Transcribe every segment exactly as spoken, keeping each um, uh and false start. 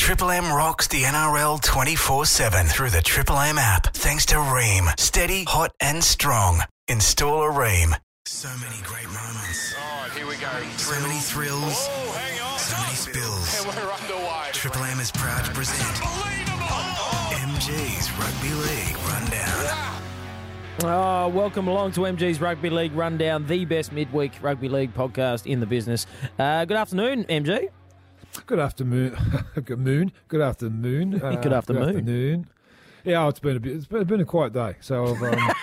Triple M rocks the N R L twenty-four seven through the Triple M app. Thanks to Ream. Steady, hot and strong. Install a Ream. So many great moments. All right, here we go. So many thrills. Oh, hang on. So many spills. And we're underway. Triple M is proud to present M G's Rugby League Rundown. Oh, welcome along to M G's Rugby League Rundown, the best midweek rugby league podcast in the business. Uh, good afternoon, M G. Good afternoon. Good moon. Good afternoon. Uh, Good afternoon. Good afternoon. Yeah, it's been a bit. It's been, it's been a quiet day. So I've, um,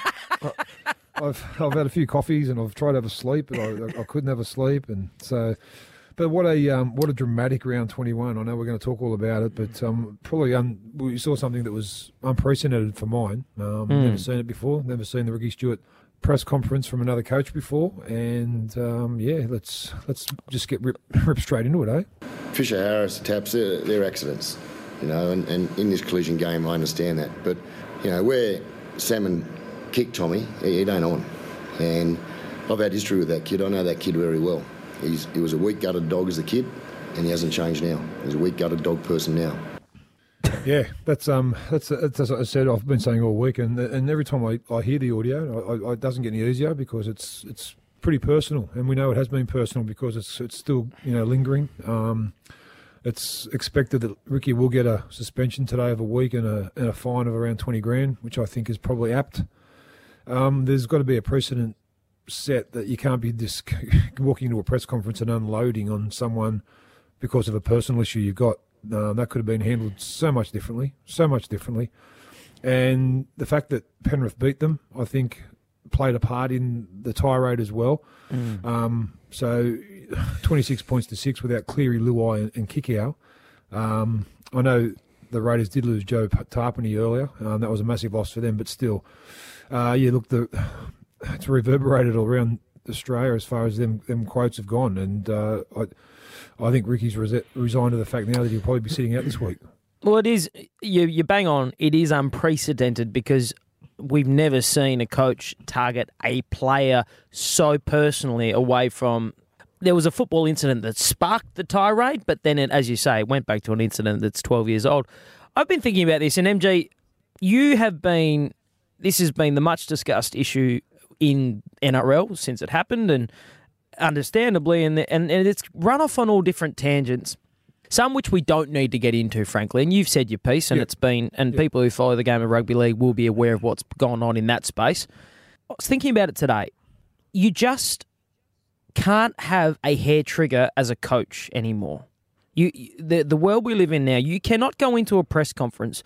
I've I've had a few coffees and I've tried to have a sleep, but I, I couldn't have a sleep, and so. But what a um, what a dramatic round twenty-one. I know we're going to talk all about it, but um, probably un, we saw something that was unprecedented for mine. Um, Mm. Never seen it before. Never seen the Ricky Stuart press conference from another coach before, and um, yeah, let's let's just get rip, rip straight into it, eh? Fisher Harris, Taps, they're, they're accidents, you know, and, and in this collision game, I understand that. But, you know, where Salmon kicked Tommy, it ain't on. And I've had history with that kid. I know that kid very well. He's, he was a weak-gutted dog as a kid, and he hasn't changed now. He's a weak-gutted dog person now. Yeah, that's um, that's, that's as I said. I've been saying all week, and and every time I, I hear the audio, I, I, it doesn't get any easier because it's it's pretty personal, and we know it has been personal because it's it's still you know lingering. Um, it's expected that Ricky will get a suspension today of a week and a and a fine of around twenty grand, which I think is probably apt. Um, there's got to be a precedent set that you can't be just walking into a press conference and unloading on someone because of a personal issue you've got. Uh, that could have been handled so much differently, so much differently. And the fact that Penrith beat them, I think, played a part in the tirade as well. Mm. Um, so twenty-six points to six without Cleary, Luai and, and Kikau. Um, I know the Raiders did lose Joe Tarpany earlier. Um, that was a massive loss for them, but still. Uh, yeah, look, the, it's reverberated all around Australia as far as them, them quotes have gone. And uh, I... I think Ricky's res- resigned to the fact now that he'll probably be sitting out this week. Well, it is, you, you bang on, it is unprecedented because we've never seen a coach target a player so personally away from... There was a football incident that sparked the tirade, but then, it, as you say, it went back to an incident that's twelve years old. I've been thinking about this, and M G, you have been... This has been the much discussed issue in N R L since it happened, and understandably, and, and and it's run off on all different tangents, some which we don't need to get into, frankly. And you've said your piece, and yep. it's been, and yep. people who follow the game of rugby league will be aware of what's gone on in that space. I was thinking about it today. You just can't have a hair trigger as a coach anymore. You the the world we live in now, you cannot go into a press conference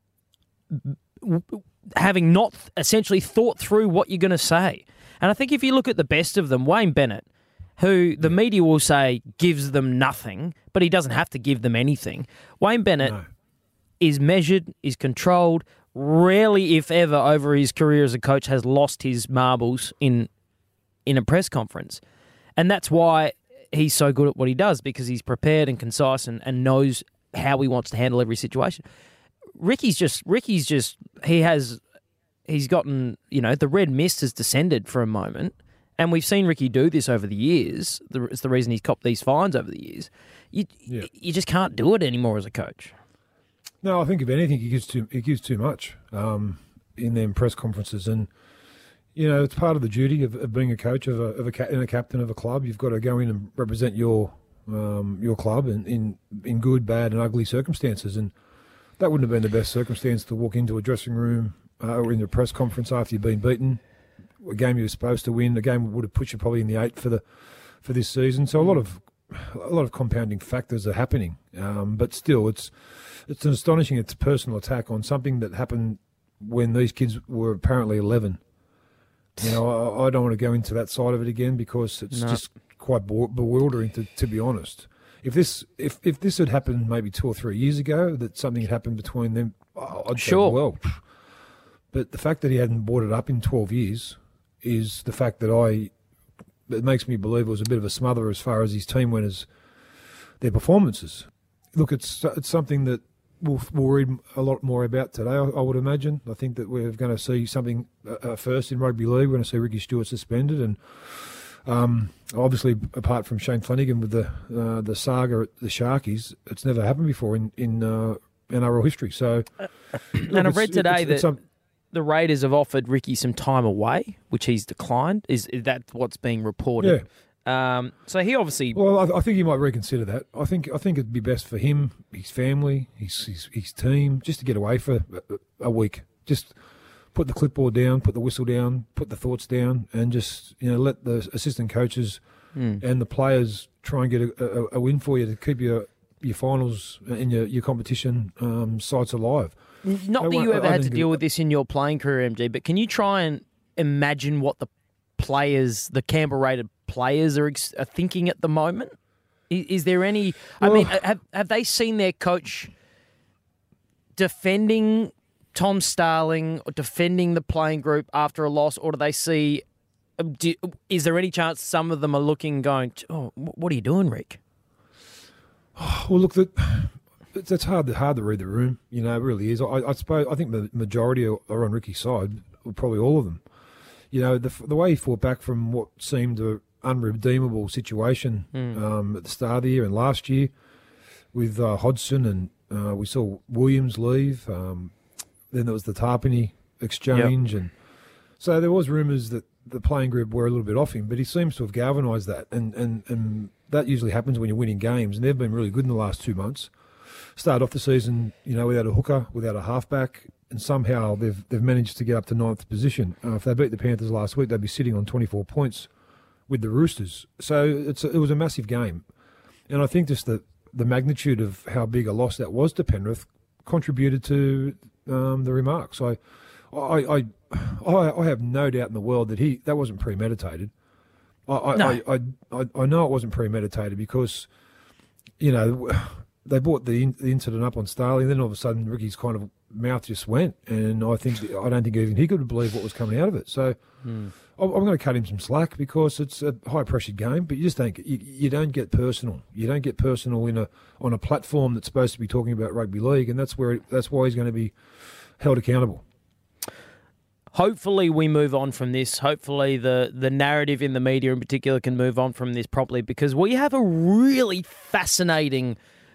having not essentially thought through what you're going to say. And I think if you look at the best of them, Wayne Bennett, who the media will say gives them nothing, but he doesn't have to give them anything. Wayne Bennett no. is measured, is controlled, rarely, if ever, over his career as a coach has lost his marbles in in a press conference. And that's why he's so good at what he does, because he's prepared and concise and, and knows how he wants to handle every situation. Ricky's just, Ricky's just, he has, he's gotten, you know, the red mist has descended for a moment. And we've seen Ricky do this over the years. It's the reason he's copped these fines over the years. You yeah. you just can't do it anymore as a coach. No, I think if anything, he gives too he gives too much um, in them press conferences, and you know it's part of the duty of, of being a coach of a of a, and a captain of a club. You've got to go in and represent your um, your club in, in in good, bad, and ugly circumstances. And that wouldn't have been the best circumstance to walk into a dressing room uh, or in a press conference after you've been beaten. A game you were supposed to win, a game would have put you probably in the eight for the for this season. So a lot of a lot of compounding factors are happening, um, but still, it's it's an astonishing, it's a personal attack on something that happened when these kids were apparently eleven. You know, I, I don't want to go into that side of it again because it's no. just quite bewildering to, to be honest. If this if if this had happened maybe two or three years ago, that something had happened between them, I'd sure. say, well, but the fact that he hadn't brought it up in twelve years. Is the fact that I, it makes me believe it was a bit of a smother as far as his team went as their performances. Look, it's it's something that we'll, we'll read a lot more about today, I, I would imagine. I think that we're going to see something uh, first in rugby league. We're going to see Ricky Stuart suspended, and Um, obviously, apart from Shane Flanagan with the uh, the saga at the Sharkies, it's never happened before in in uh, N R L history. So, and I've read today it's, it's, that um, the Raiders have offered Ricky some time away, which he's declined. Is, is that what's being reported? Yeah. Um, so he obviously. Well, I, I think he might reconsider that. I think I think it'd be best for him, his family, his his, his team, just to get away for a, a week. Just put the clipboard down, put the whistle down, put the thoughts down, and just you know let the assistant coaches mm. and the players try and get a, a, a win for you to keep your your finals and your your competition um, sites alive. Not that you ever had to deal with this in your playing career, M G, but can you try and imagine what the players, the Canberra-rated players, are, ex- are thinking at the moment? Is, is there any? Well, I mean, have have they seen their coach defending Tom Starling or defending the playing group after a loss, or do they see? Do, is there any chance some of them are looking, going, "Oh, what are you doing, Rick?" Well, look, that it's, it's hard to hard to read the room. You know, it really is. I, I suppose I think the majority are on Ricky's side, probably all of them. You know, the the way he fought back from what seemed an unredeemable situation mm. um, at the start of the year and last year with uh, Hodgson, and uh, we saw Williams leave. Um, then there was the Tarpany exchange, yep. and so there was rumours that the playing group were a little bit off him, but he seems to have galvanised that, and, and, and that usually happens when you're winning games, and they've been really good in the last two months. Started off the season, you know, without a hooker, without a halfback, and somehow they've they've managed to get up to ninth position. Uh, if they beat the Panthers last week, they'd be sitting on twenty-four points with the Roosters. So it's a, it was a massive game, and I think just the the magnitude of how big a loss that was to Penrith contributed to um, the remarks. I, I, I, I have no doubt in the world that he that wasn't premeditated. I, I, no. I, I, I, I know it wasn't premeditated because, you know, they brought the in, the incident up on Starling, then all of a sudden Ricky's kind of mouth just went, and I think I don't think even he could believe what was coming out of it. So mm. I'm going to cut him some slack because it's a high pressure game, but you just don't you, you don't get personal. You don't get personal in a on a platform that's supposed to be talking about rugby league, and that's where that's why he's going to be held accountable. Hopefully we move on from this. Hopefully the, the narrative in the media in particular can move on from this properly, because we have a really fascinating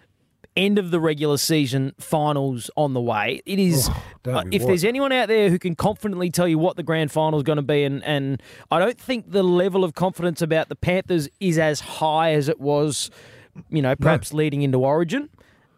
end of the regular season finals on the way. It is, oh, uh, if what? there's anyone out there who can confidently tell you what the grand final is going to be, and, and I don't think the level of confidence about the Panthers is as high as it was, you know, perhaps no. leading into Origin,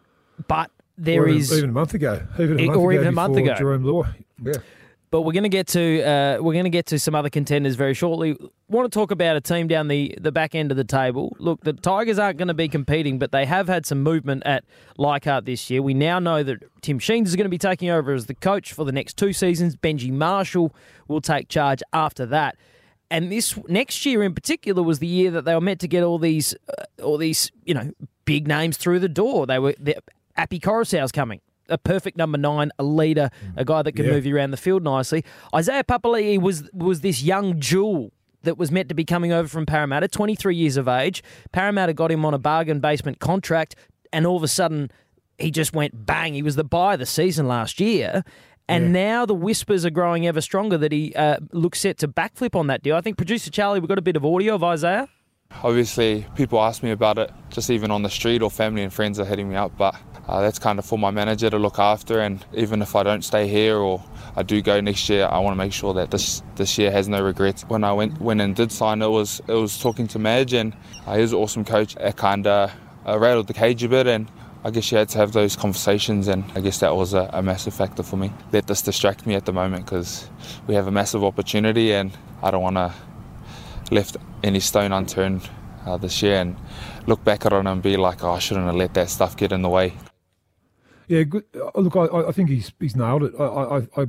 but there or is... Even a month ago. Even a month or ago even a month ago. Jerome Law. Yeah. But we're going to get to uh, we're going to get to some other contenders very shortly. Want to talk about a team down the, the back end of the table. Look, the Tigers aren't going to be competing, but they have had some movement at Leichhardt this year. We now know that Tim Sheens is going to be taking over as the coach for the next two seasons. Benji Marshall will take charge after that. And this next year in particular was the year that they were meant to get all these uh, all these you know big names through the door. They were Appy Coruscant's coming. A perfect number nine, a leader, a guy that can yeah. move you around the field nicely. Isaiah Papali'i was was this young jewel that was meant to be coming over from Parramatta, twenty-three years of age. Parramatta got him on a bargain basement contract, and all of a sudden he just went bang. He was the buy of the season last year, and yeah. now the whispers are growing ever stronger that he uh, looks set to backflip on that deal. I think producer Charlie, we've got a bit of audio of Isaiah. Obviously, people ask me about it, just even on the street, or family and friends are hitting me up, but uh, that's kind of for my manager to look after. And even if I don't stay here or I do go next year, I want to make sure that this this year has no regrets. When I went went and did sign, it was it was talking to Madge, and uh, he was an awesome coach. It kind of uh, rattled the cage a bit, and I guess you had to have those conversations, and I guess that was a, a massive factor for me. Let this distract me at the moment, because we have a massive opportunity, and I don't want to left any stone unturned uh, this year and look back at it and be like, oh, I shouldn't have let that stuff get in the way. Yeah, good. Look, I, I think he's he's nailed it. I, I I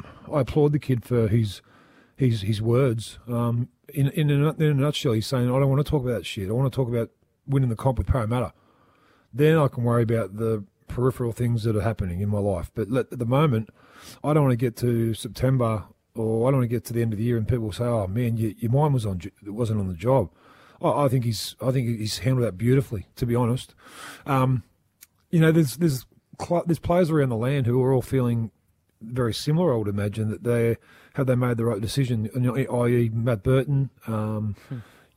I applaud the kid for his his his words. Um, in in a, in a nutshell, he's saying, I don't want to talk about that shit. I want to talk about winning the comp with Parramatta. Then I can worry about the peripheral things that are happening in my life. But let, at the moment, I don't want to get to September, or I don't want to get to the end of the year and people say, "Oh man, you, your mind was on, it wasn't on the job." I, I think he's, I think he's handled that beautifully. To be honest, um, you know, there's there's there's players around the land who are all feeling very similar. I would imagine that they have they made the right decision. that is, Matt Burton, um, hmm.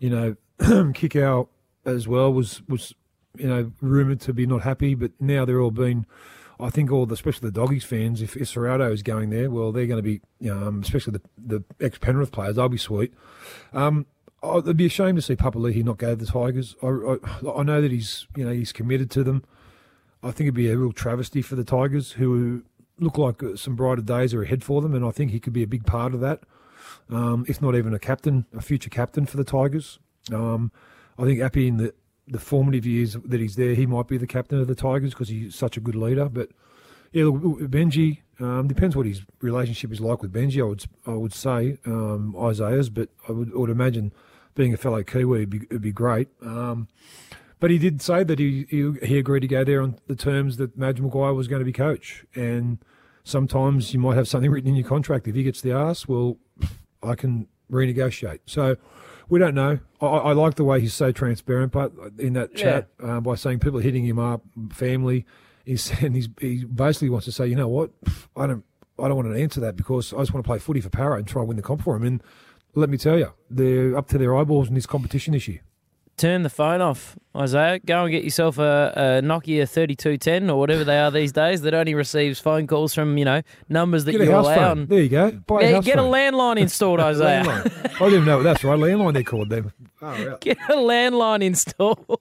you know, Kikau as well was was you know rumoured to be not happy, but now they're all been. I think all the, especially the Doggies fans, if Serrato is going there, well, they're going to be, um, especially the, the ex-Penrith players, they'll be sweet. Um, oh, it'd be a shame to see Papali'i not go to the Tigers. I, I, I know that he's, you know, he's committed to them. I think it'd be a real travesty for the Tigers, who look like some brighter days are ahead for them, and I think he could be a big part of that, um, if not even a captain, a future captain for the Tigers. Um, I think Appy in the the formative years that he's there, he might be the captain of the Tigers because he's such a good leader. But yeah, look, Benji, um, depends what his relationship is like with Benji. I would I would say um, Isaiah's, but I would, I would imagine being a fellow Kiwi would be, it'd be great. Um, but he did say that he, he he agreed to go there on the terms that Madge Maguire was going to be coach. And sometimes you might have something written in your contract. If he gets the arse, well, I can renegotiate. So. We don't know. I, I like the way he's so transparent, but in that chat, yeah. uh, by saying people are hitting him up, family, he's and he's, he basically wants to say, you know what, I don't, I don't want to answer that because I just want to play footy for Para and try and win the comp for him. And let me tell you, they're up to their eyeballs in this competition this year. Turn the phone off, Isaiah. Go and get yourself a, a Nokia thirty-two ten or whatever they are these days that only receives phone calls from, you know, numbers that get you a house allow. Phone. There you go. Buy yeah, a house get phone. a landline installed, Isaiah. landline. I didn't know that's right. Landline they called them. Oh, yeah. Get a landline installed.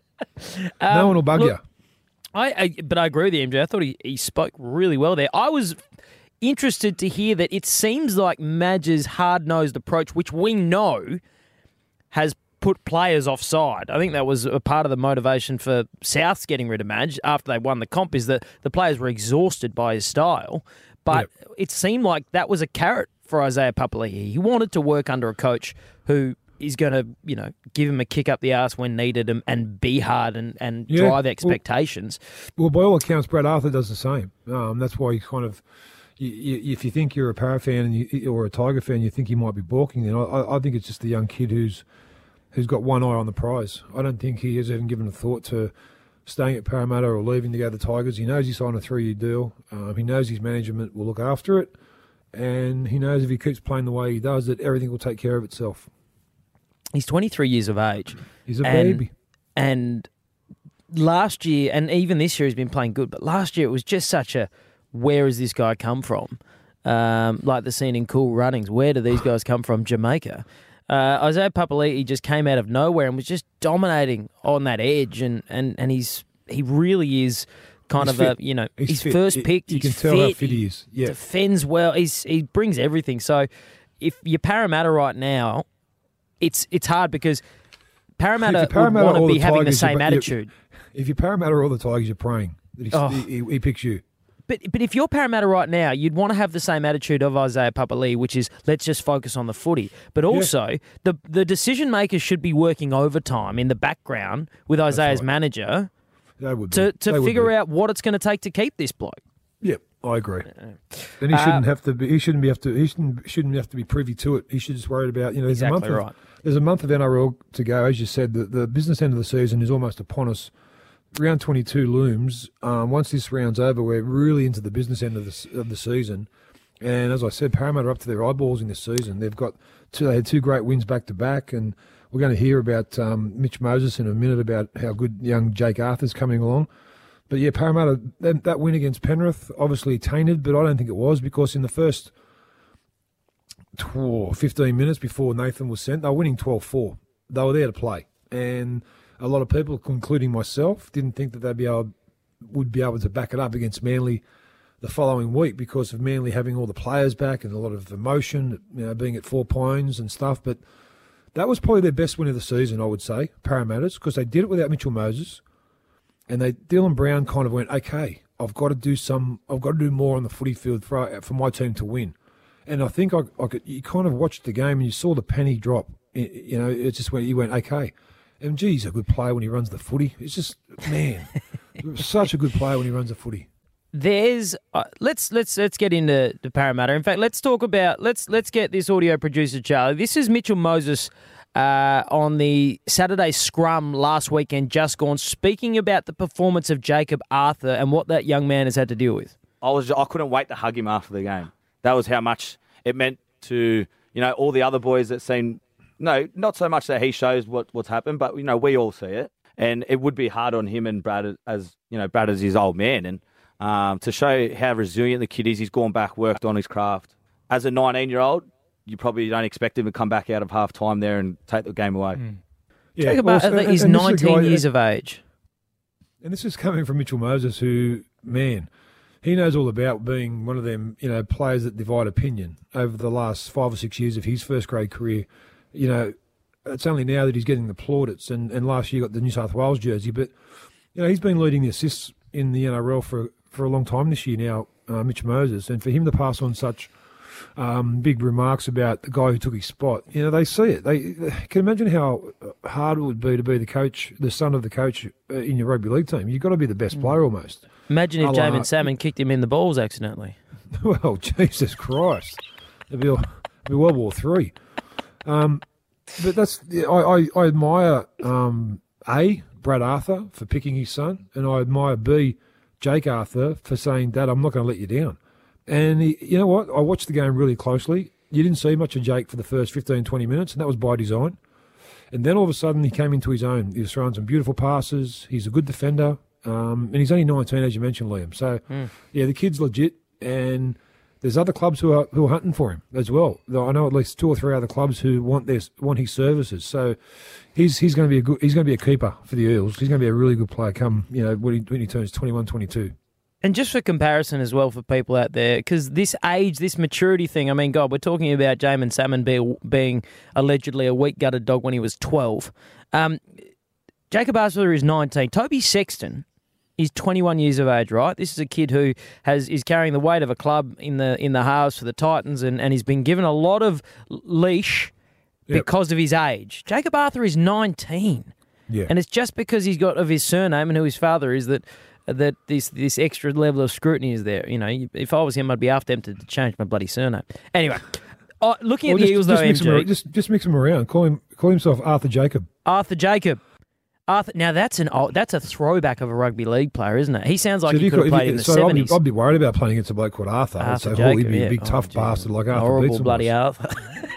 um, no one will bug look, you. I, I, but I agree with you, M J. I thought he, he spoke really well there. I was interested to hear that it seems like Madge's hard-nosed approach, which we know has put players offside. I think that was a part of the motivation for Souths getting rid of Madge after they won the comp, is that the players were exhausted by his style. But yep. it seemed like that was a carrot for Isaiah Papali'i. He wanted to work under a coach who is going to, you know, give him a kick up the arse when needed and, and be hard and, and yeah. drive expectations. Well, well, by all accounts, Brad Arthur does the same. Um, that's why he kind of... You, you, if you think you're a Para fan and you, or a Tiger fan, you think he might be balking, then I, I think it's just a young kid who's who's got one eye on the prize. I don't think he has even given a thought to staying at Parramatta or leaving to go to the Tigers. He knows he signed a three-year deal. Um, he knows his management will look after it. And he knows if he keeps playing the way he does, that everything will take care of itself. He's twenty-three years of age. He's a and, baby. And last year, and even this year he's been playing good, but last year it was just such a, where has this guy come from? Um, like the scene in Cool Runnings. Where do these guys come from? Jamaica. Uh, Isaiah Papali'i just came out of nowhere and was just dominating on that edge, and, and, and he's he really is kind he's of fit. a, you know, he's his fit. first pick. You he's can tell fit, how fit he is. Yeah. Defends well. He's he brings everything. So if you're Parramatta right now, it's it's hard because Parramatta, Parramatta would want to be having Tigers, the same you're, attitude. If you're Parramatta or all the Tigers, you're praying that he, Oh. he, he picks you. But but if you're Parramatta right now, you'd want to have the same attitude of Isaiah Papali'i, which is let's just focus on the footy. But also, yeah. the the decision makers should be working overtime in the background with Isaiah's right. manager They would to, be. to they figure would be. out what it's going to take to keep this bloke. Yep, I agree. Then he shouldn't Uh, have to be. He shouldn't be have to. He shouldn't shouldn't have to be privy to it. He should just worry about you know. There's Exactly a month. right. Of, there's a month of N R L to go, as you said. The the business end of the season is almost upon us. Round twenty-two looms. Um, once this round's over, we're really into the business end of the of the season. And as I said, Parramatta are up to their eyeballs in this season. They've got two. They had two great wins back to back, and we're going to hear about um, Mitch Moses in a minute about how good young Jake Arthur's coming along. But yeah, Parramatta, that, that win against Penrith, obviously tainted, but I don't think it was because in the first fifteen minutes before Nathan was sent, they were winning twelve four. They were there to play. And a lot of people, including myself, didn't think that they'd be able, would be able to back it up against Manly the following week because of Manly having all the players back and a lot of emotion, you know, being at four points and stuff. But that was probably their best win of the season, I would say, Parramatta's, because they did it without Mitchell Moses. And they, Dylan Brown kind of went, okay, I've got to do some, I've got to do more on the footy field for, for my team to win. And I think I, I could, you kind of watched the game and you saw the penny drop. You know, it just went, you went, okay. M G's a good player when he runs the footy. It's just, man, such a good player when he runs the footy. There's uh, let's let's let's get into the Parramatta. In fact, let's talk about let's let's get this audio producer, Charlie. This is Mitchell Moses uh, on the Saturday scrum last weekend, just gone, speaking about the performance of Jacob Arthur and what that young man has had to deal with. I was I couldn't wait to hug him after the game. That was how much it meant to, you know, all the other boys that seemed no, not so much that he shows what, what's happened, but, you know, we all see it. And it would be hard on him and Brad as, you know, Brad as his old man. And um, to show how resilient the kid is, he's gone back, worked on his craft. As a nineteen-year-old, you probably don't expect him to come back out of half-time there and take the game away. Mm. Yeah, Talk about well, that he's and this is a nineteen guy- years of age. And this is coming from Mitchell Moses, who, man, he knows all about being one of them, you know, players that divide opinion over the last five or six years of his first grade career. You know, it's only now that he's getting the plaudits, and, and last year got the New South Wales jersey. But, you know, he's been leading the assists in the N R L for for a long time this year now, uh, Mitch Moses. And for him to pass on such um, big remarks about the guy who took his spot, you know, they see it. They, they can imagine how hard it would be to be the coach, the son of the coach uh, in your rugby league team. You've got to be the best player almost. Imagine if Oh, Jamin uh, Salmon kicked him in the balls accidentally. Well, Jesus Christ. It'd be, it'd be World War Three. Um, but that's I, I, I admire um, A, Brad Arthur for picking his son, and I admire B, Jake Arthur for saying, Dad, I'm not going to let you down. And he, you know what? I watched the game really closely. You didn't see much of Jake for the first fifteen, twenty minutes, and that was by design. And then all of a sudden he came into his own. He was throwing some beautiful passes. He's a good defender. Um, and he's only nineteen, as you mentioned, Liam. So, mm. yeah, the kid's legit, and there's other clubs who are who are hunting for him as well. I know at least two or three other clubs who want this want his services. So, he's he's going to be a good he's going to be a keeper for the Eels. He's going to be a really good player come you know when he when he turns twenty-one, twenty-two. And just for comparison as well for people out there, because this age, this maturity thing, I mean, God, we're talking about Jamin Salmon be, being allegedly a weak-gutted dog when he was twelve. Um, Jacob Arthur is nineteen. Toby Sexton is twenty-one years of age, right? This is a kid who has is carrying the weight of a club in the in the halves for the Titans, and, and he's been given a lot of leash Yep. because of his age. Jacob Arthur is nineteen. Yeah. And it's just because he's got of his surname and who his father is that that this this extra level of scrutiny is there. You know, if I was him, I'd be half tempted to change my bloody surname. Anyway, uh, looking Well, at just, the Eels, just though, mix M him, G, ar- just just mix him around. Call him call himself Arthur Jacob. Arthur Jacob. Arthur, now that's an old, that's a throwback of a rugby league player, isn't it? He sounds like So he you could have if played you- in the so I'd be, seventies. I'd be worried about playing against a bloke called Arthur. I'd Arthur say, oh, he'd Jacob, be yeah. a big Oh, tough gee. bastard like Arthur Horrible Beetson bloody was. Arthur.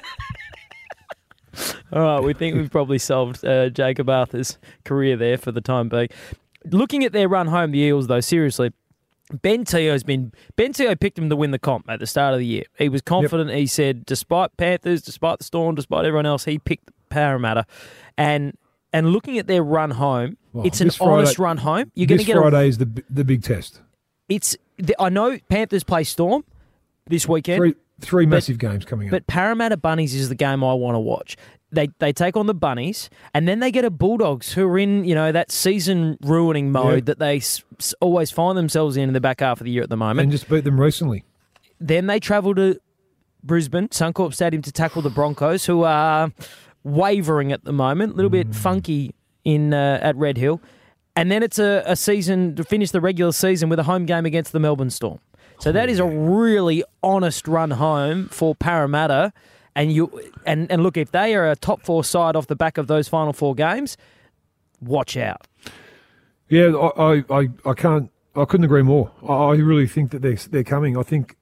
All right, we think we've probably solved uh, Jacob Arthur's career there for the time being. Looking at their run home, the Eels, though, seriously, Ben Teo's been Ben Teo picked him to win the comp at the start of the year. He was confident. Yep. He said, despite Panthers, despite the Storm, despite everyone else, he picked Parramatta. And and looking at their run home, Well, it's an Friday, honest run home. You're going to this get Friday a, is the the big test. It's the, I know Panthers play Storm this weekend. Three three but, massive games coming up. But Parramatta Bunnies is the game I want to watch. They they take on the Bunnies, and then they get a Bulldogs who are in, you know, that season ruining mode yeah. that they s- s- always find themselves in in the back half of the year at the moment. And just beat them recently. Then they travel to Brisbane, Suncorp Stadium, to tackle the Broncos, who are wavering at the moment, a little bit funky in uh, at Red Hill. And then it's a, a season to finish the regular season with a home game against the Melbourne Storm. So that is a really honest run home for Parramatta. And you and, and look, if they are a top four side off the back of those final four games, watch out. Yeah, I, I, I can't. I couldn't agree more. I really think that they're they're coming. I think,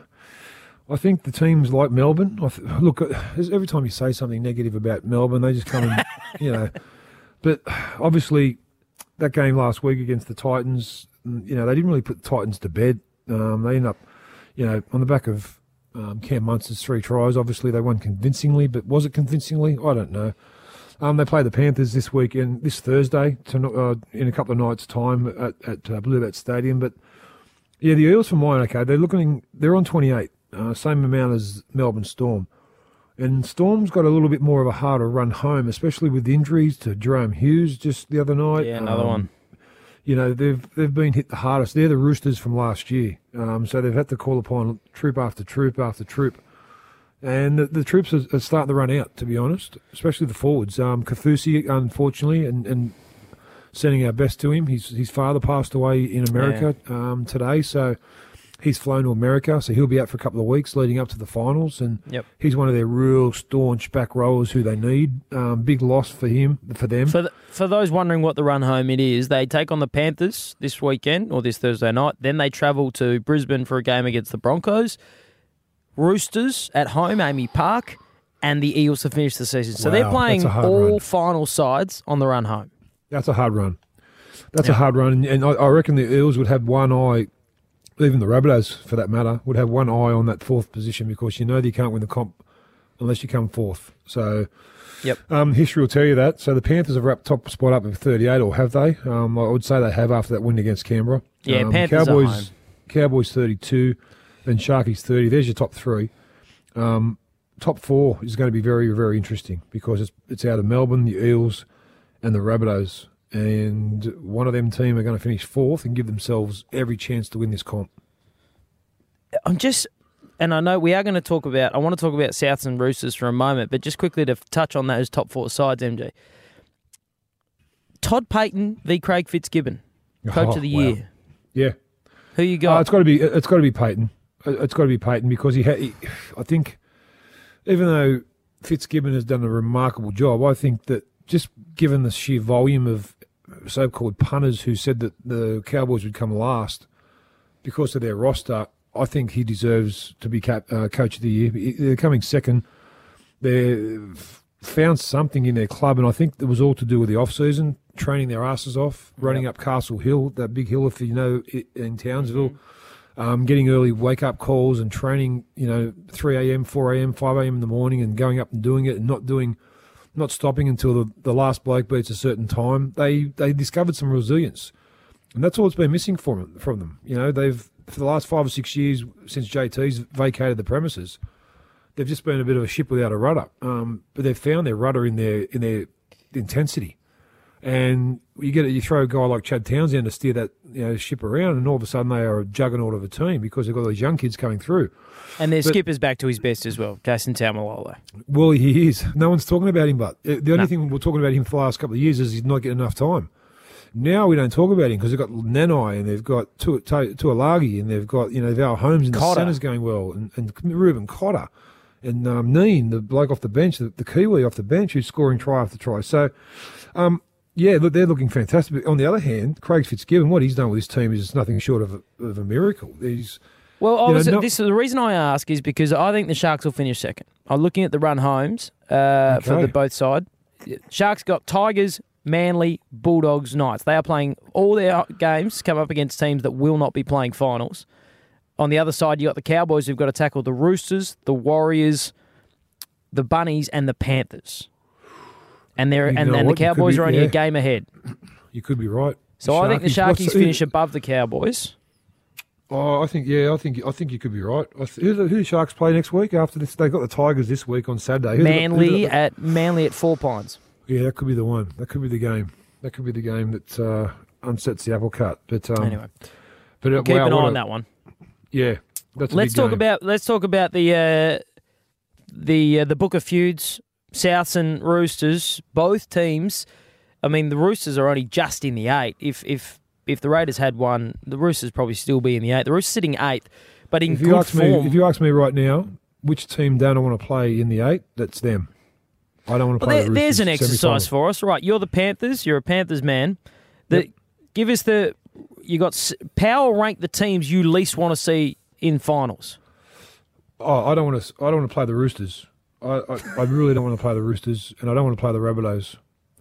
I think the teams like Melbourne. I th- look, every time you say something negative about Melbourne, they just come and you know. But obviously, that game last week against the Titans, you know, they didn't really put the Titans to bed. Um, they end up, you know, on the back of um, Cam Munster's three tries. Obviously, they won convincingly, but was it convincingly? I don't know. Um, they play the Panthers this weekend, this Thursday, to, uh, in a couple of nights' time at, at uh, Bluebet Stadium. But yeah, the Eels for mine, okay, they're looking, they're on twenty-eight, uh, same amount as Melbourne Storm. And Storm's got a little bit more of a harder run home, especially with injuries to Jerome Hughes just the other night. Yeah, another um, one. You know, they've they've been hit the hardest. They're the Roosters from last year. Um, so they've had to call upon troop after troop after troop. And the, the troops are, are starting to run out, to be honest, especially the forwards. Um, Kafusi, unfortunately, and, and sending our best to him. His, his father passed away in America yeah. um, today, so he's flown to America, so he'll be out for a couple of weeks leading up to the finals. And yep. he's one of their real staunch back rowers who they need. Um, big loss for him, for them. For the, for those wondering what the run home it is, they take on the Panthers this weekend or this Thursday night. Then they travel to Brisbane for a game against the Broncos. Roosters at home, Amy Park, and the Eels to finish the season. So Wow, they're playing that's a hard all run. final sides on the run home. That's a hard run. That's Yeah. a hard run, and, and I, I reckon the Eels would have one eye, even the Rabbitohs for that matter, would have one eye on that fourth position because you know that you can't win the comp unless you come fourth. So, Yep. um, history will tell you that. So the Panthers have wrapped top spot up with thirty-eight, or have they? Um, I would say they have after that win against Canberra. Yeah, um, Panthers are Cowboys, home. Cowboys thirty-two, then Sharkies thirty. There's your top three. Um, top four is going to be very, very interesting because it's it's out of Melbourne, the Eels, and the Rabbitohs. And one of them team are going to finish fourth and give themselves every chance to win this comp. I'm just, and I know we are going to talk about, I want to talk about Souths and Roosters for a moment, but just quickly to touch on those top four sides, M J. Todd Payton v. Craig Fitzgibbon, Coach Oh, of the wow. Year. Yeah. Who you Uh, got? it's got to be. It's got to be Payton. Uh, It's got to be Payton because he had. He, I think, even though Fitzgibbon has done a remarkable job, I think that just given the sheer volume of so-called punters who said that the Cowboys would come last because of their roster, I think he deserves to be cap, uh, Coach of the Year. They're coming second. They've found something in their club, and I think it was all to do with the off-season, training their asses off, running up Castle Hill, that big hill, if you know, i- in Townsville, um, getting early wake-up calls and training, you know, three a.m., four a.m., five a.m. in the morning and going up and doing it and not doing, not stopping until the, the last bloke beats a certain time. They they discovered some resilience, and that's all that's been missing from, from them. You know, they've, for the last five or six years since J T's vacated the premises, they've just been a bit of a ship without a rudder. Um, but they've found their rudder in their in their intensity. And you get it, you throw a guy like Chad Townsend to steer that, you know, ship around, and all of a sudden they are a juggernaut of a team because they've got these young kids coming through. and their but- skipper's back to his best as well, Jason Taumalolo. Well, he is. No one's talking about him, but uh, the only No. thing we're talking about him for the last couple of years is he's not getting enough time. Now we don't talk about him because they've got Nanai and they've got Tu- Tu- Tuolagi and they've got, you know, Val Holmes and the Cotter. centre's going well, and, and Ruben Cotter and um, Neen, the bloke off the bench, the, the Kiwi off the bench who's scoring try after try. So, um, yeah, look, they're looking fantastic. But on the other hand, Craig Fitzgibbon, what he's done with his team is nothing short of a, of a miracle. He's Well, I You know, was, no- this the reason I ask is because I think the Sharks will finish second. I'm looking at the run homes uh, for Okay. the both side. Sharks got Tigers, Manly, Bulldogs, Knights. They are playing all their games come up against teams that will not be playing finals. On the other side, you got the Cowboys who've got to tackle the Roosters, the Warriors, the Bunnies, and the Panthers. And they're You and, know and the what? You could Cowboys be- are only yeah. a game ahead. You could be right. So I think the Sharkies- what's Sharkies the- finish above the Cowboys. Oh, I think yeah, I think I think you could be right. I th- who, do- who do Sharks play next week? After this, they got the Tigers this week on Saturday. Who they got- who Manly they got- at Manly at Four Pines. yeah, that could be the one. That could be the game. That could be the game that uh, unsets the apple cart. But um, Anyway, but uh, keep wow, an eye what on a- that one. Yeah, that's a Let's big talk game. about let's talk about the uh, the uh, the Book of Feuds, Souths and Roosters. Both teams. I mean, the Roosters are only just in the eight. If if if the Raiders had one, the Roosters probably still be in the eight. The Roosters sitting eighth, but in If you good ask form. me, if you ask me right now, which team don't I want to play in the eight? That's them. I don't want to well, play there, the there's an Roosters exercise semi-final. for us, right? You're the Panthers. You're a Panthers man. The, Yep. Give us the. You got s- power rank the teams you least want to see in finals. Oh, I don't want to. I don't want to play the Roosters. I, I, I really don't want to play the Roosters, and I don't want to play the Rabbitohs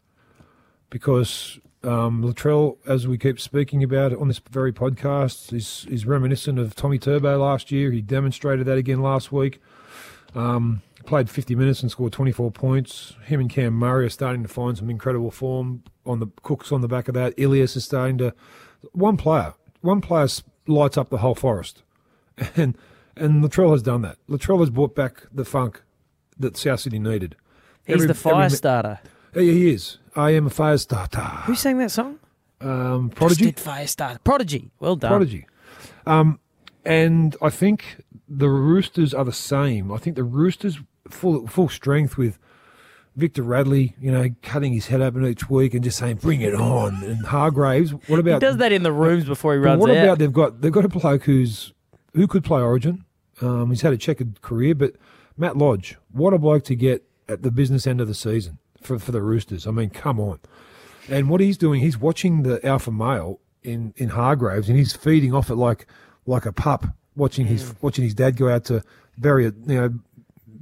because um, Latrell, as we keep speaking about it on this very podcast, is is reminiscent of Tommy Turbo last year. He demonstrated that again last week. Um, played fifty minutes and scored twenty-four points. Him and Cam Murray are starting to find some incredible form. On the Cook's on the back of that. Ilias is starting to. One player, one player lights up the whole forest, and and Latrell has done that. Latrell has brought back the funk that South Sydney needed. He's Every- the fire every- starter. Yeah, he is. I am a fire starter. Who sang that song? Um, Prodigy. Did fire starter. Prodigy. Well done. Prodigy. Um, and I think the Roosters are the same. I think the Roosters full full strength with Victor Radley, you know, cutting his head open each week and just saying, "Bring it on." And Hargraves. What about? He does that in the rooms before he But runs what out. about they've got they've got a bloke who's who could play Origin. Um, he's had a checkered career, but Matt Lodge, what a bloke to get at the business end of the season for for the Roosters. I mean, come on. And what he's doing, he's watching the alpha male in, in Hargraves, and he's feeding off it like like a pup, watching his watching his dad go out to bury a you know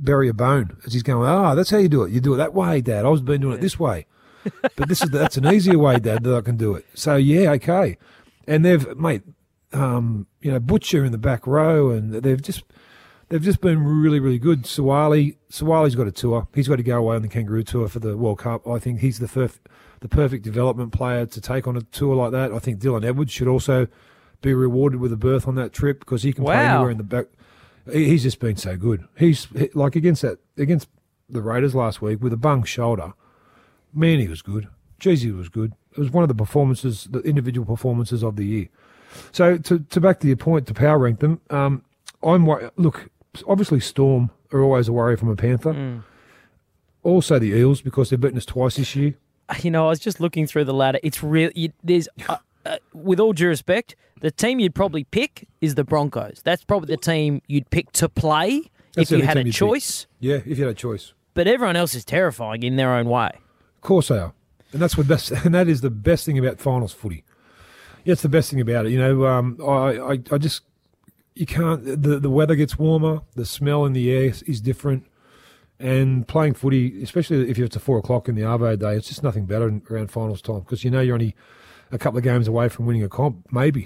bury a bone as he's going, ah, that's how you do it. You do it that way, Dad. I was been doing it this way. But this is that's an easier way, Dad, that I can do it. So, yeah, okay. And they've, mate, um, you know, Butcher in the back row, and they've just they've just been really, really good. Suwali, Suwali's got a tour. He's got to go away on the Kangaroo Tour for the World Cup. I think he's the first, the perfect development player to take on a tour like that. I think Dylan Edwards should also be rewarded with a berth on that trip because he can play Wow. anywhere in the back. He- He's just been so good. He's he- like against that against the Raiders last week with a bung shoulder. Man, he was good. Jeez, he was good. It was one of the performances, the individual performances of the year. So to, to back to your point, to power rank them, um, I'm wor- look. Obviously, Storm are always a worry from a Panther. Mm. Also, the Eels because they've beaten us twice this year. You know, I was just looking through the ladder. It's real. You, there's, uh, uh, with all due respect, the team you'd probably pick is the Broncos. That's probably the team you'd pick to play That's if the you only had team a you'd pick. choice. Yeah, if you had a choice. But everyone else is terrifying in their own way. Of course they are, and that's what best, and that is the best thing about finals footy. Yeah, it's the best thing about it. You know, um, I, I, I just you can't. The the weather gets warmer, the smell in the air is, is different, and playing footy, especially if it's a four o'clock in the Arvo day, it's just nothing better in, around finals time because you know you're only a couple of games away from winning a comp, maybe.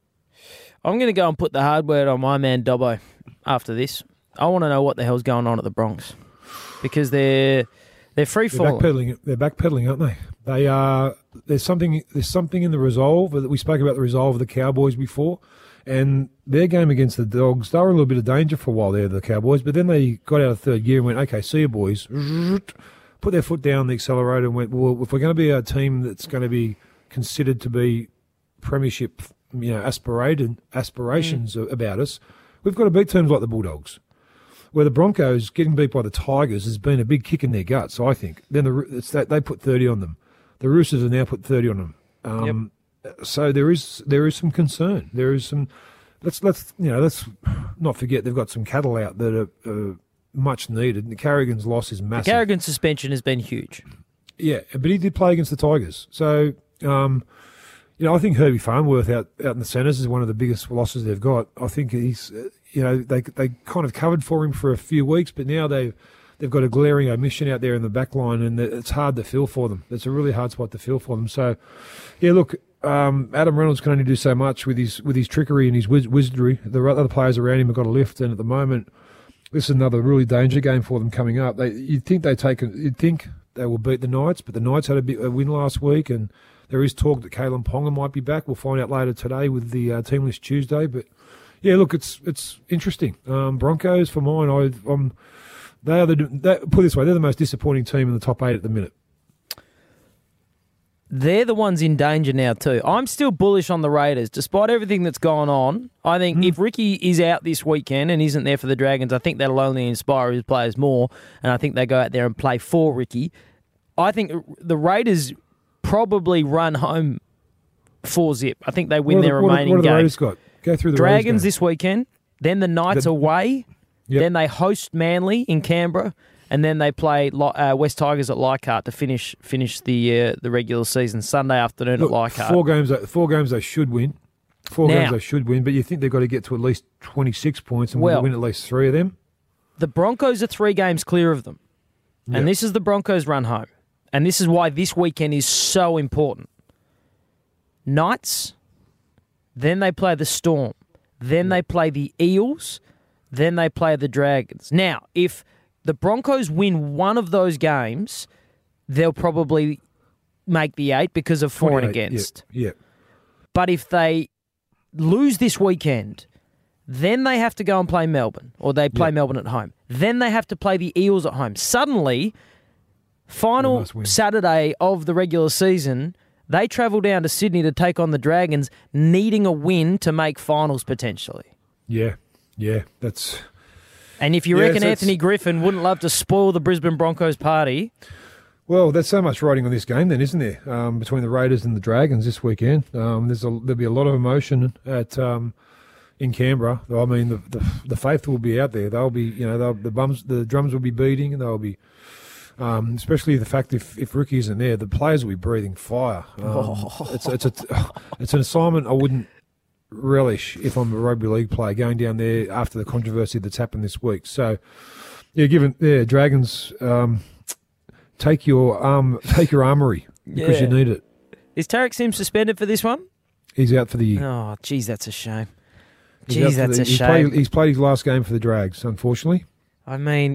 I'm going to go and put the hard word on my man Dobbo after this. I want to know what the hell's going on at the Bronx because they're they're free They're falling. backpedaling. They're backpedaling, aren't they? They are. There's something. There's something in the resolve that we spoke about the resolve of the Cowboys before, and their game against the Dogs. They were in a little bit of danger for a while there, the Cowboys, but then they got out of third gear and went, "Okay, see you boys." Put their foot down the accelerator and went, "Well, if we're going to be a team that's going to be considered to be premiership, you know, aspirated aspirations Mm. about us, we've got to beat teams like the Bulldogs." Where the Broncos getting beat by the Tigers has been a big kick in their guts, I think. Then the it's that they put thirty on them. The Roosters have now put thirty on them. Um, So there is there is some concern. There is some. Let's let's you know let's not forget they've got some cattle out that are uh, much needed. And the Carrigan's loss is massive. Carrigan's suspension has been huge. Yeah, but he did play against the Tigers. So, um, you know, I think Herbie Farnworth out, out in the centres is one of the biggest losses they've got. I think he's, uh, you know, they they kind of covered for him for a few weeks, but now they've, they've got a glaring omission out there in the back line, and it's hard to fill for them. It's a really hard spot to fill for them. So, yeah, look, um, Adam Reynolds can only do so much with his with his trickery and his wiz- wizardry. The other players around him have got a lift, and at the moment, this is another really danger game for them coming up. They, you'd think they take, you'd think they will beat the Knights, but the Knights had a, bit, a win last week, and there is talk that Kalen Ponga might be back. We'll find out later today with the uh, team list Tuesday. But yeah, look, it's it's interesting. Um, Broncos for mine, I, I'm they are the they, put it this way, they're the most disappointing team in the top eight at the minute. They're the ones in danger now too. I'm still bullish on the Raiders, despite everything that's gone on. I think Mm. if Ricky is out this weekend and isn't there for the Dragons, I think that'll only inspire his players more, and I think they go out there and play for Ricky. I think the Raiders probably run home four zip. I think they win What are their the, what are- remaining what are the games. Raiders got? Go through the Dragons Raiders this weekend, then the Knights The- away, Yep. then they host Manly in Canberra, and then they play Lo- uh, West Tigers at Leichhardt to finish finish the uh, the regular season Sunday afternoon Look, at Leichhardt. four games. Four games they should win. Four Now- games they should win, but you think they've got to get to at least twenty-six points and Well- win at least three of them. The Broncos are three games clear of them, Yep. and this is the Broncos' run home, and this is why this weekend is so important. Knights, then they play the Storm, then they play the Eels, then they play the Dragons. Now, if the Broncos win one of those games, they'll probably make the eight because of for and twenty-eight, against. Yeah, yeah. But if they lose this weekend, then they have to go and play Melbourne, or they play Yeah. Melbourne at home. Then they have to play the Eels at home. Suddenly, final must win. Saturday of the regular season, they travel down to Sydney to take on the Dragons, needing a win to make finals potentially. Yeah, yeah, that's And if you Yeah, reckon so it's- Anthony Griffin wouldn't love to spoil the Brisbane Broncos party, well. There's so much riding on this game, then, isn't there? Um, between the Raiders and the Dragons this weekend, um, there's a, there'll be a lot of emotion at um, in Canberra. I mean, the, the the faithful will be out there. They'll be, you know, they'll, the bums, the drums will be beating, and they'll be. Um, especially the fact if, if Ricky isn't there, the players will be breathing fire. Um, it's it's a, it's an assignment I wouldn't relish if I'm a rugby league player going down there after the controversy that's happened this week. So, Yeah, given yeah, Dragons, um, take your um, take your armory because Yeah. you need it. Is Tarek Sims suspended for this one? He's out for the year. Oh, geez, that's a shame. He's out Geez, for that's the- a he's shame. Played, he's played his last game for the Drags, unfortunately. I mean,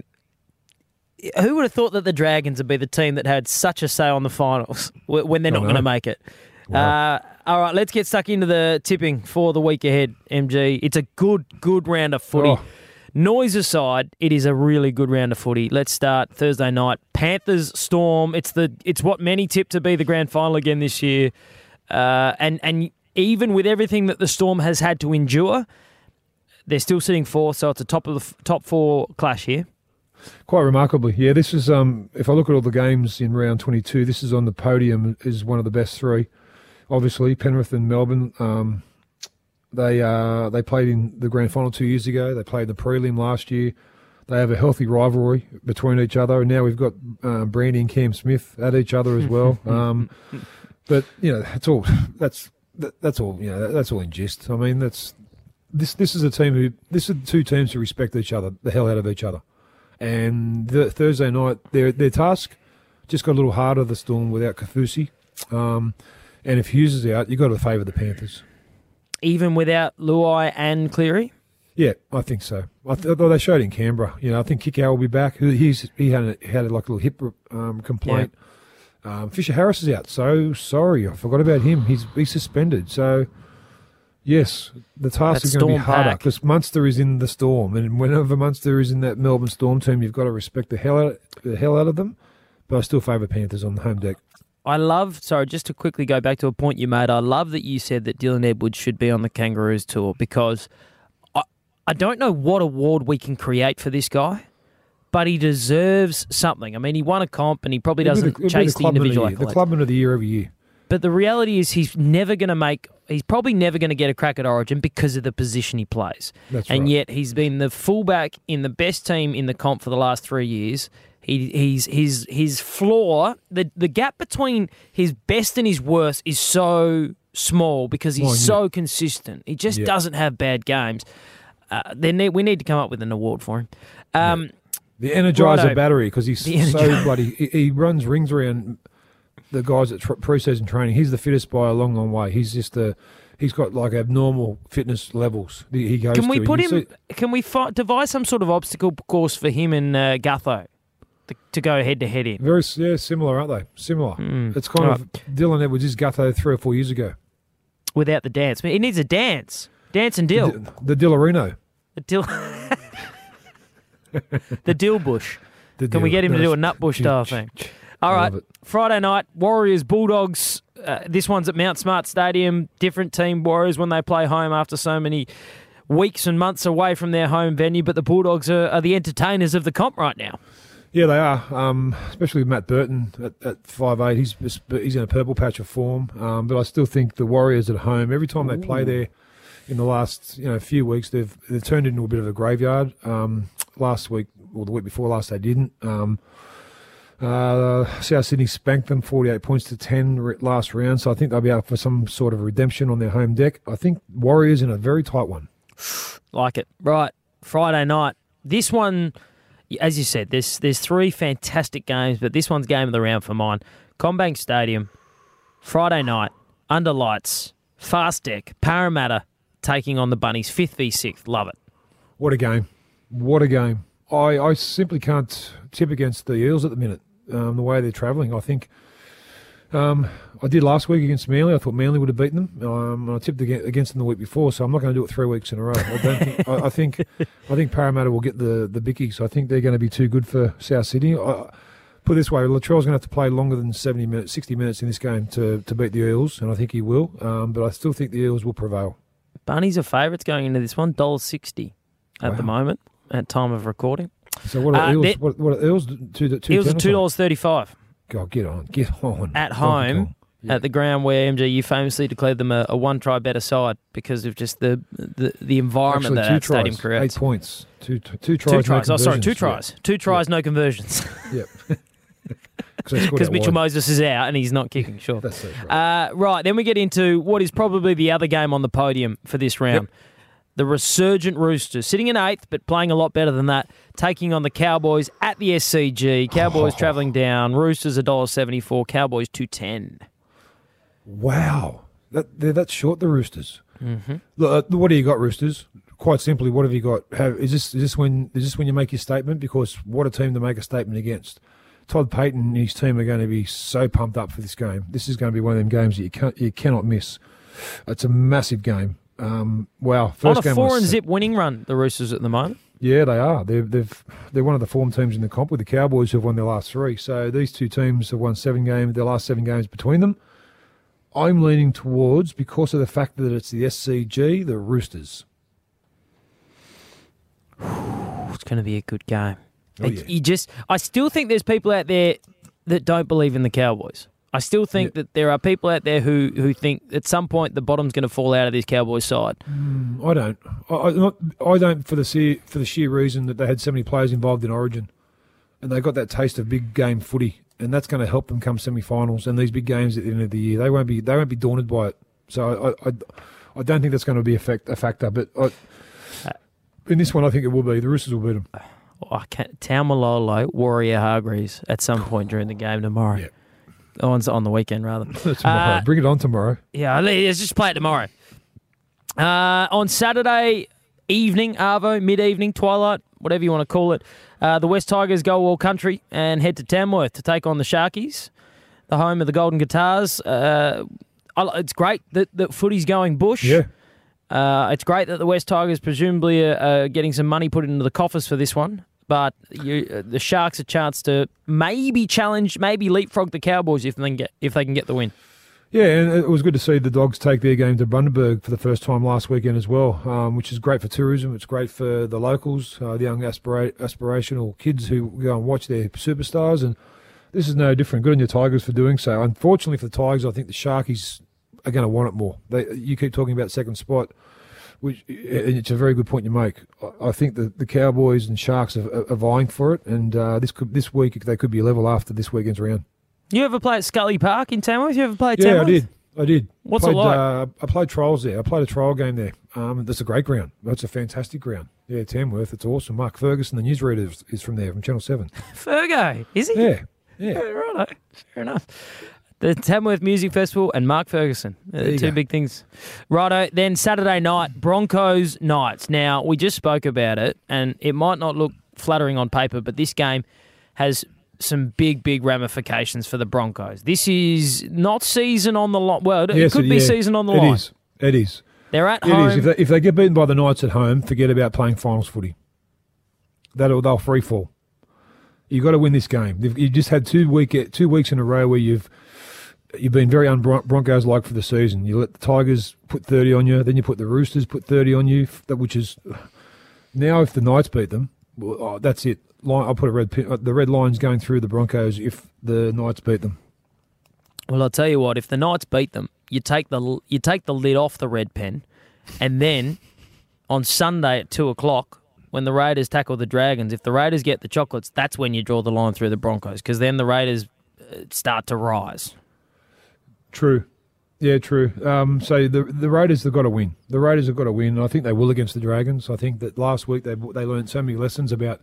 who would have thought that the Dragons would be the team that had such a say on the finals wh- when they're I not know. going to make it? Wow. Uh, all right, let's get stuck into the tipping for the week ahead, M G. It's a good, good round of footy. Oh. Noise aside, it is a really good round of footy. Let's start Thursday night. Panthers Storm. It's the it's what many tip to be the grand final again this year. Uh, and and even with everything that the Storm has had to endure, they're still sitting fourth, so it's a top of the f- top four clash here. Quite remarkably, yeah. This is um, if I look at all the games in round twenty-two, this is on the podium is one of the best three. Obviously, Penrith and Melbourne. Um, they uh, they played in the grand final two years ago. They played the prelim last year. They have a healthy rivalry between each other, and now we've got uh, Brandy and Cam Smith at each other as well. Um, but you know, that's all. That's that, that's all. You know, that, that's all in gist. I mean, that's this. This is a team who. This is two teams who respect each other, the hell out of each other. And the, Thursday night, their their task just got a little harder. The Storm without Kaufusi, um, and if Hughes is out, you got to favour the Panthers. Even without Luai and Cleary? Yeah, I think so. I th- they showed in Canberra. You know, I think Kikau will be back. He- He's he had a, had a, like a little hip um, complaint. Um, Fisher Harris is out. So sorry, I forgot about him. He's he's suspended. So yes, the task That is going to be Storm harder pack. because Munster is in the Storm, and whenever Munster is in that Melbourne Storm team, you've got to respect the hell out the hell out of them. But I still favour Panthers on the home deck. I love, sorry, just to quickly go back to a point you made, I love that you said that Dylan Edwards should be on the Kangaroos tour because I, I don't know what award we can create for this guy, but he deserves something. I mean, he won a comp and he probably It'll be doesn't the- it'll be chase the, clubman of individual year, the accolades. clubman of the year every year. But the reality is he's never going to make, he's probably never going to get a crack at Origin because of the position he plays. That's and right. yet he's been the fullback in the best team in the comp for the last three years. He, he's his his floor, the the gap between his best and his worst is so small because he's Minute. so consistent. He just Yeah. doesn't have bad games. Uh, they need, we need to come up with an award for him. Um, The Energizer Righto. battery, because he's The so Energizer. bloody. He, he runs rings around the guys at tr- pre-season training. He's the fittest by a long, long way. He's just a. He's got like abnormal fitness levels. He he goes. Can we to. put You him? see- Can we fi- devise some sort of obstacle course for him and uh, Gutho to, to go head to head in? Very s- yeah, similar, aren't they? Similar. Mm. It's kind All of Dylan Edwards is Gutho three or four years ago. Without the dance, he needs a dance, dance and dill, The, the Dillarino. the dill, the dill bush. The Can we Dill- get him to no, do a it's- nut bush style thing? All I right, love it. Friday night, Warriors Bulldogs. Uh, this one's at Mount Smart Stadium. Different team, Warriors, when they play home after so many weeks and months away from their home venue. But the Bulldogs are, are the entertainers of the comp right now. Yeah, they are. Um, especially with Matt Burton at, at five eight. He's he's in a purple patch of form. Um, but I still think the Warriors at home, every time they play there in the last you know few weeks, they've they've turned into a bit of a graveyard. Um, last week or the week before last, they didn't. Um, uh, South Sydney spanked them forty-eight points to ten re- last round, so I think they'll be out for some sort of redemption on their home deck. I think Warriors in a very tight one. Like it. Right, Friday night. This one, as you said, there's there's three fantastic games, but this one's game of the round for mine. Combank Stadium, Friday night, under lights, fast deck, Parramatta taking on the Bunnies, fifth v sixth. Love it. What a game. What a game. I, I simply can't tip against the Eels at the minute, um, the way they're travelling. I think um, I did last week against Manly. I thought Manly would have beaten them. Um, I tipped ag- against them the week before, so I'm not going to do it three weeks in a row. I don't think. I, I think. I think Parramatta will get the the bickies. I think they're going to be too good for South Sydney. I, put it this way, Latrell's going to have to play longer than seventy minutes, sixty minutes in this game to, to beat the Eels, and I think he will. Um, but I still think the Eels will prevail. Bunnies are favourites going into this one, one dollar sixty at Wow. the moment, at time of recording. So what are Uh, Eels? they're- What, what are Eels? Two, two Eels are two dollars thirty-five God, get on, get on. at Donkey home Kong. Yeah. at the ground where, M G, you famously declared them a, a one-try better side because of just the the, the environment Actually, that two that stadium tries, creates. eight points, two two, two tries. Two no tries. Oh, sorry, two conversions. tries. Two tries, no conversions. Yeah. Yep. Because Mitchell Moses is out and he's not kicking, sure. That's it. Right. Uh, right, then we get into what is probably the other game on the podium for this round. The resurgent Roosters, sitting in eighth, but playing a lot better than that, taking on the Cowboys at the S C G. Cowboys oh. travelling down. Roosters one dollar seventy-four, Cowboys two ten. Wow. That, that's short, the Roosters. Mm-hmm. Look, uh, what do you got, Roosters? Quite simply, what have you got? Have, is this is this when is this when you make your statement? Because what a team to make a statement against. Todd Payton and his team are going to be so pumped up for this game. This is going to be one of them games that you can't you cannot miss. It's a massive game. Um, wow, first on a game four was, and zip winning run, the Roosters at the moment. Yeah, they are. They're they've they're one of the form teams in the comp with the Cowboys who have won their last three. So these two teams have won seven games, their last seven games between them. I'm leaning towards, because of the fact that it's the S C G, the Roosters. It's going to be a good game. Oh, yeah. You just, I still think there's people out there that don't believe in the Cowboys. I still think yeah. that there are people out there who, who think at some point the bottom's going to fall out of this Cowboys side. Mm, I don't. I, I, not, I don't for the sheer, for the sheer reason that they had so many players involved in Origin, and they got that taste of big game footy, and that's going to help them come semi-finals and these big games at the end of the year. They won't be they won't be daunted by it. So I I, I don't think that's going to be a, fact, a factor. But I, in this one, I think it will be. The Roosters will beat them. I can't, Taumalolo, Warrior Hargreaves at some point during the game tomorrow. Yeah. Oh, on, on the weekend, rather. tomorrow. Uh, Bring it on tomorrow. Yeah, let's just play it tomorrow. Uh, on Saturday evening, Arvo, mid-evening, twilight, whatever you want to call it, uh, the West Tigers go all country and head to Tamworth to take on the Sharkies, the home of the Golden Guitars. Uh, it's great that, that footy's going bush. Yeah. Uh, it's great that the West Tigers presumably are, are getting some money put into the coffers for this one. But you, uh, the Sharks a chance to maybe challenge, maybe leapfrog the Cowboys if they can get if they can get the win. Yeah, and it was good to see the Dogs take their game to Bundaberg for the first time last weekend as well, um, which is great for tourism. It's great for the locals, uh, the young aspira- aspirational kids who go and watch their superstars. And this is no different. Good on your Tigers for doing so. Unfortunately for the Tigers, I think the Sharkies are going to want it more. They, you keep talking about second spot, which and it's a very good point you make. I think the, the Cowboys and Sharks are, are vying for it, and uh, this could this week they could be level after this weekend's round. You ever play at Scully Park in Tamworth? You ever play at yeah, Tamworth? I did. I did. What's played, it like? Uh, I played trials there. I played a trial game there. Um, that's a great ground. That's a fantastic ground. Yeah, Tamworth. It's awesome. Mark Ferguson, the newsreader, is, is from there, from Channel seven. Fergo, is he? Yeah, yeah. Yeah, right. Fair enough. The Tamworth Music Festival and Mark Ferguson. Uh, two go. big things. Righto. Then Saturday night, Broncos Knights. Now, we just spoke about it, and it might not look flattering on paper, but this game has some big, big ramifications for the Broncos. This is not season on the line. Well, it Yes, could it- be yeah, season on the It line. is. It is. They're at It home. is. If they, if they get beaten by the Knights at home, forget about playing finals footy. That'll they'll free fall. You've got to win this game. You've, you just had two week two weeks in a row where you've you've been very un-Broncos like for the season. You let the Tigers put thirty on you, then you put the Roosters put thirty on you, which is now if the Knights beat them, well, oh, that's it. Line, I'll put a red pin, the red line's going through the Broncos if the Knights beat them. Well, I'll tell you what. If the Knights beat them, you take the you take the lid off the red pen, and then on Sunday at two o'clock, when the Raiders tackle the Dragons, if the Raiders get the chocolates, that's when you draw the line through the Broncos, because then the Raiders uh, start to rise. True. Yeah, true. Um, so the the Raiders have got to win. The Raiders have got to win, and I think they will against the Dragons. I think that last week they they learned so many lessons about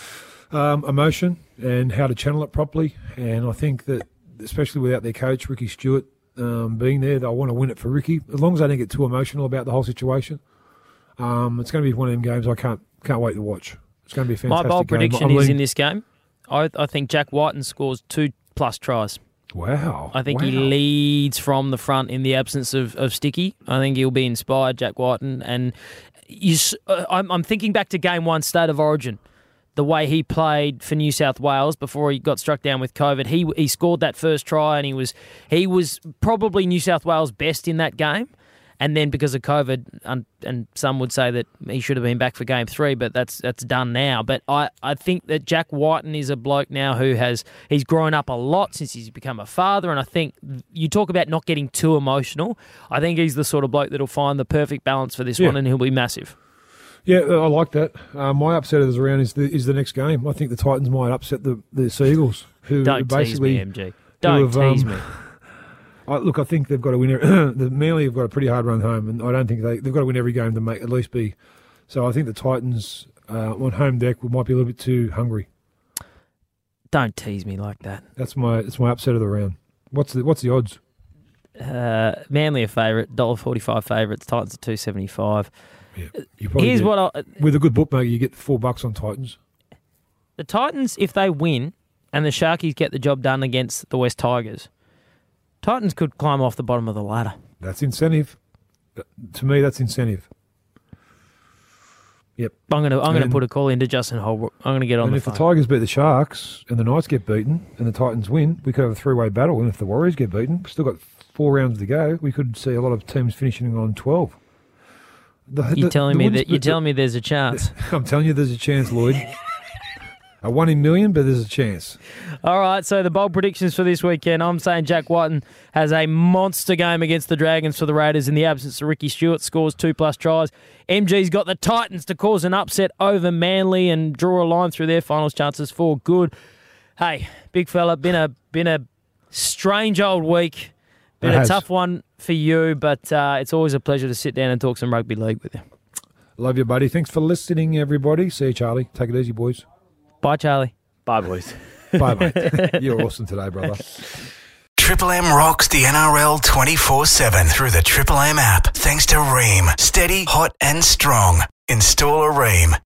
um, emotion and how to channel it properly, and I think that especially without their coach, Ricky Stewart, um, being there, they'll want to win it for Ricky, as long as they don't get too emotional about the whole situation. Um, it's going to be one of them games I can't can't wait to watch. It's going to be a fantastic My bold game. prediction I'm is leaning- in this game, I, I think Jack Whiten scores two plus tries. Wow. I think wow. he leads from the front in the absence of, of Sticky. I think he'll be inspired, Jack Whiten. And you, s- uh, I'm, I'm thinking back to game one, State of Origin, the way he played for New South Wales before he got struck down with COVID. He he scored that first try, and he was he was probably New South Wales' best in that game. And then because of COVID, and, and some would say that he should have been back for game three, but that's that's done now. But I, I think that Jack Whiten is a bloke now who has, he's grown up a lot since he's become a father, and I think you talk about not getting too emotional. I think he's the sort of bloke that'll find the perfect balance for this Yeah. one, and he'll be massive. Yeah, I like that. Uh, my upset of this round is the is the next game. I think the Titans might upset the, the Seagulls, who Don't basically tease me, M G. Don't have, tease um, me. I, look, I think they've got to win. The Manly have got a pretty hard run home, and I don't think they, they've got to win every game to make at least be. So I think the Titans uh, on home deck might be a little bit too hungry. Don't tease me like that. That's my that's my upset of the round. What's the what's the odds? Uh, Manly a favourite, one dollar forty-five favourites. Titans are two seventy-five. Yeah, you probably Here's get, what I, with a good bookmaker, you get four bucks on Titans. the Titans, if they win and the Sharkies get the job done against the West Tigers, Titans could climb off the bottom of the ladder. That's incentive. To me, that's incentive. Yep. I'm gonna I'm gonna And- put a call into Justin Holbrook. I'm gonna get on And the if phone. the Tigers beat the Sharks and the Knights get beaten and the Titans win, we could have a three-way battle. And if the Warriors get beaten, we've still got four rounds to go. We could see a lot of teams finishing on twelve. The, You're the- telling the me wooden that you're split- telling me there's a chance. I'm telling you, there's a chance, Lloyd. A one in million, but there's a chance. All right, so the bold predictions for this weekend. I'm saying Jack Whiten has a monster game against the Dragons for the Raiders in the absence of Ricky Stewart, scores two plus tries. M G's got the Titans to cause an upset over Manly and draw a line through their finals chances for good. Hey, big fella, been a been a strange old week. Been It a has. tough one for you, but uh, it's always a pleasure to sit down and talk some rugby league with you. Love you, buddy. Thanks for listening, everybody. See you, Charlie. Take it easy, boys. Bye, Charlie. Bye, boys. Bye, mate. You're awesome today, brother. Triple M rocks the N R L twenty-four seven through the Triple M app. Thanks to Ream. Steady, hot and strong. Install a Ream.